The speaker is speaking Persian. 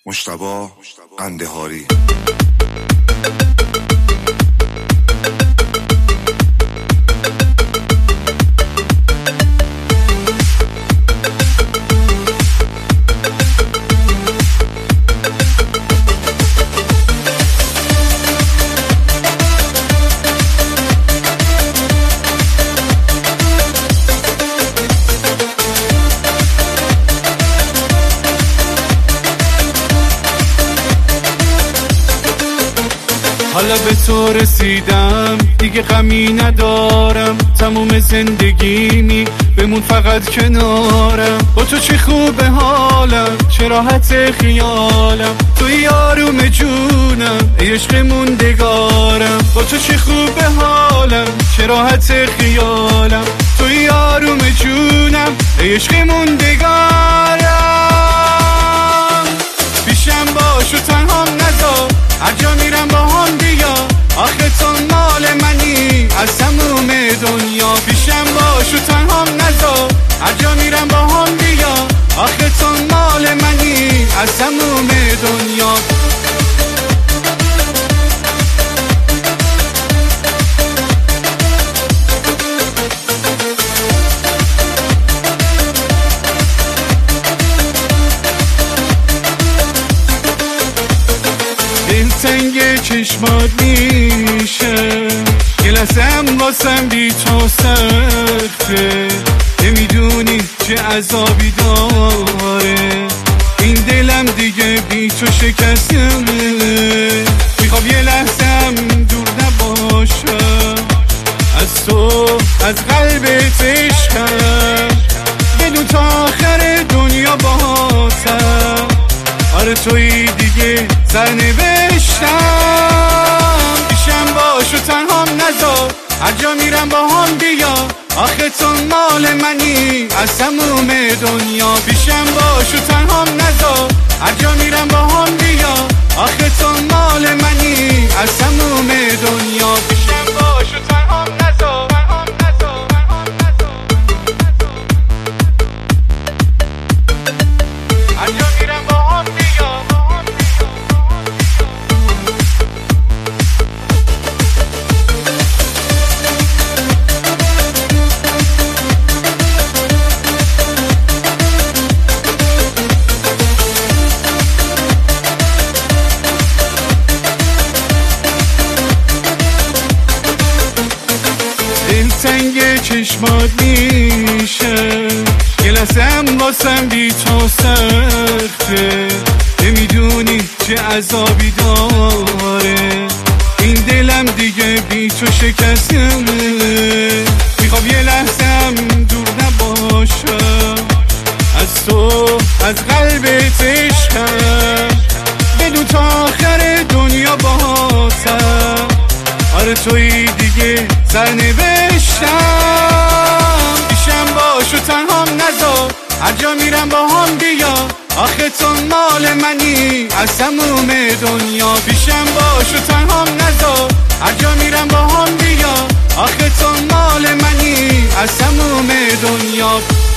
مجتبی قندهاری. حالا به تو رسیدم، دیگه غمی ندارم، تموم زندگیمی بمون فقط کنارم. با تو چه خوبه حالم، چه راحت خیالم، توی آروم جونم، ای عشق موندگارم. با تو چه خوبه حالم، چه راحت خیالم، توی آروم جونم، ای عشق موندگارم. پیشم باش و تنهام نذار، هر جا میرم با هم بیا، آخه تو مال منی از تموم دنیا. پیشم باش و تنهام نذار، هر جا میرم با هم بیا، آخه تو مال منی از تموم دنیا. دلتنگ چشمات میشه، یه لحظه‌ام واسم بی تو سخته، نمیدونی چه عذابی داره این دلم، دیگه بی تو شکسته. میخوام یه لحظه‌ام دور نباشم از تو، از قلبت عشقم، بدون تا آخر دنیا باهاتم. آره توی دیگه سرنوشتم. پیشم باش و تنهام نذار، هر جا میرم با هم بیا، آخه تو مال منی از تموم دنیا. پیشم باش و تنهام نذار، هر جا میرم با هم بیا، آخه تو مال منی از تموم دنیا. پیشم باش و تنهام نذار، هر جا میرم با هم بیا. دلتنگ چشمات میشه، یه لحظه‌ام واسم بی تو سخته، نمیدونی چه عذابی داره این دلم، دیگه بی تو شکسته. میخوام یه لحظه‌ام دور نباشم از تو، از قلبت عشقم، بدون تا آخر دنیا باهاتم. آره توی دیگه سرنوشتم. پیشم باش و تنهام نذار، هر جا میرم با هم بیا، آخه تو مال منی از تموم دنیا. پیشم باش و تنهام نذار، هر جا میرم با هم بیا، آخه تو مال منی از تموم دنیا.